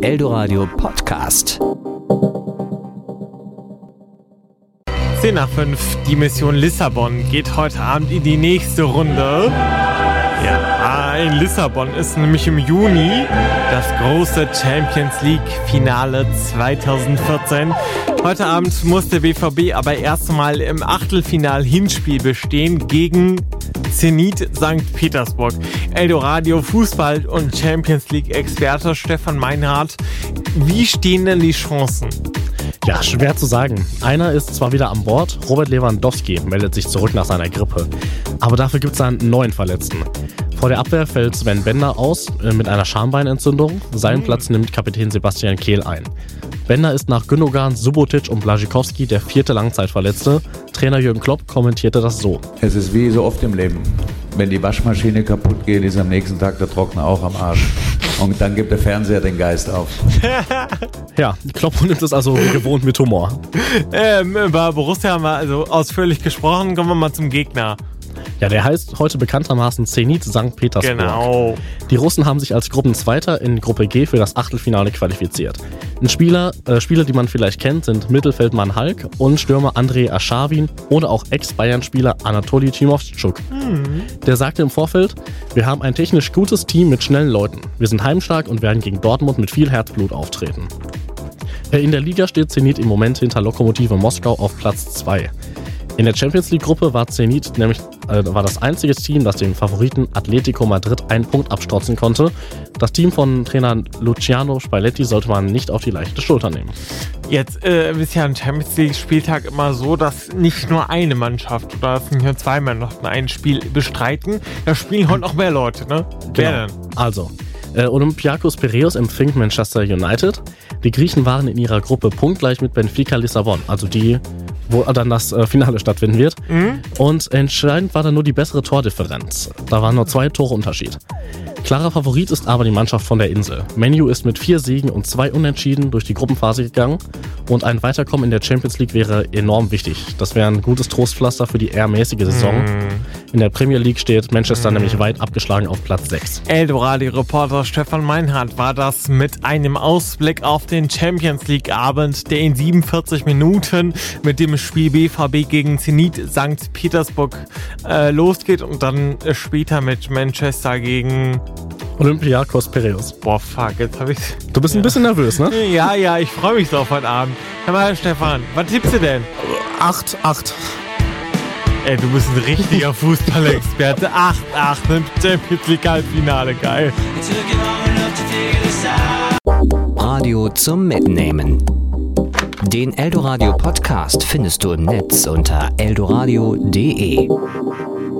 Eldoradio Podcast. 10:05, die Mission Lissabon geht heute Abend in die nächste Runde. Ja, in Lissabon ist nämlich im Juni das große Champions League-Finale 2014. Heute Abend muss der BVB aber erst einmal im Achtelfinal-Hinspiel bestehen gegen Zenit St. Petersburg. Eldoradio Fußball- und Champions League-Experte Stefan Meinhardt. Wie stehen denn die Chancen? Ja, schwer zu sagen. Einer ist zwar wieder an Bord, Robert Lewandowski meldet sich zurück nach seiner Grippe. Aber dafür gibt es einen neuen Verletzten. Vor der Abwehr fällt Sven Bender aus mit einer Schambeinentzündung. Seinen Platz nimmt Kapitän Sebastian Kehl ein. Bender ist nach Gündogan, Subotic und Błaszczykowski der 4. Langzeitverletzte. Trainer Jürgen Klopp kommentierte das so. Es ist wie so oft im Leben. Wenn die Waschmaschine kaputt geht, ist am nächsten Tag der Trockner auch am Arsch. Und dann gibt der Fernseher den Geist auf. Ja, Klopp nimmt es also wie gewohnt mit Humor. Über Borussia haben wir also ausführlich gesprochen. Kommen wir mal zum Gegner. Ja, der heißt heute bekanntermaßen Zenit St. Petersburg. Genau. Die Russen haben sich als Gruppenzweiter in Gruppe G für das Achtelfinale qualifiziert. Spieler, die man vielleicht kennt, sind Mittelfeldmann Hulk und Stürmer Andrei Arshavin oder auch Ex-Bayern-Spieler Anatoli Timofschuk. Der sagte im Vorfeld, wir haben ein technisch gutes Team mit schnellen Leuten. Wir sind heimstark und werden gegen Dortmund mit viel Herzblut auftreten. In der Liga steht Zenit im Moment hinter Lokomotive Moskau auf Platz 2. In der Champions League-Gruppe war Zenit nämlich das einzige Team, das dem Favoriten Atletico Madrid einen Punkt abstrotzen konnte. Das Team von Trainer Luciano Spalletti sollte man nicht auf die leichte Schulter nehmen. Jetzt ist ja ein Champions League-Spieltag immer so, dass nicht nur eine Mannschaft oder es sind hier 2 Mannschaften ein Spiel bestreiten. Da spielen heute noch mehr Leute, ne? Genau. Wer denn? Also, Olympiakos Piräus empfing Manchester United. Die Griechen waren in ihrer Gruppe punktgleich mit Benfica Lissabon, also die, wo dann das Finale stattfinden wird. Und entscheidend war dann nur die bessere Tordifferenz. Da waren nur 2 Tore Unterschied. Klarer Favorit ist aber die Mannschaft von der Insel. Man U ist mit 4 Siegen und 2 Unentschieden durch die Gruppenphase gegangen und ein Weiterkommen in der Champions League wäre enorm wichtig. Das wäre ein gutes Trostpflaster für die eher mäßige Saison. In der Premier League steht Manchester nämlich weit abgeschlagen auf Platz 6. Eldoradio-Reporter Stefan Meinhardt war das mit einem Ausblick auf den Champions League-Abend, der in 47 Minuten mit dem Spiel BVB gegen Zenit St. Petersburg losgeht und dann später mit Manchester gegen Olympiakos Piräus. Boah, fuck, jetzt hab ich's. Du bist ein bisschen nervös, ne? Ja, ich freue mich so auf heute Abend. Hör mal, Stefan, was tippst du denn? 8-8. Ey, du bist ein richtiger Fußballexperte. 8-8 im Champions League Halbfinale, geil. Radio zum Mitnehmen. Den Eldoradio Podcast findest du im Netz unter eldoradio.de.